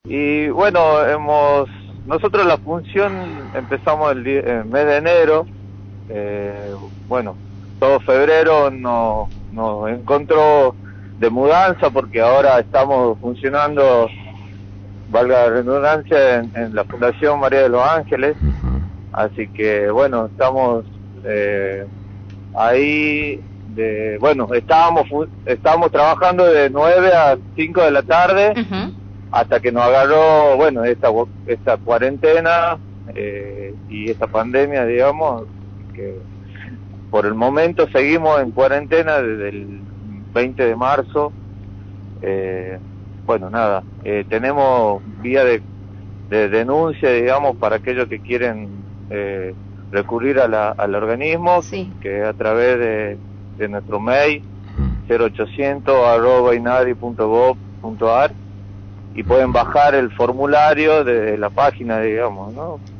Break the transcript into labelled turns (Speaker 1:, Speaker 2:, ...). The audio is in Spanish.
Speaker 1: Y bueno, nosotros la función empezamos el mes de enero. Bueno, todo febrero nos encontró de mudanza porque ahora estamos funcionando, valga la redundancia, en la Fundación María de los Ángeles. Así que bueno, estamos ahí. Bueno, estábamos trabajando de 9 a 5 de la tarde.
Speaker 2: Ujú.
Speaker 1: Hasta que nos agarró, bueno, esta cuarentena y esta pandemia, digamos, que por el momento seguimos en cuarentena desde el 20 de marzo. Bueno, nada, tenemos vía de denuncia, digamos, para aquellos que quieren recurrir al organismo,
Speaker 2: Sí.
Speaker 1: que a través de nuestro mail 0800@inadi.gov.ar, y pueden bajar el formulario de la página, digamos, ¿no?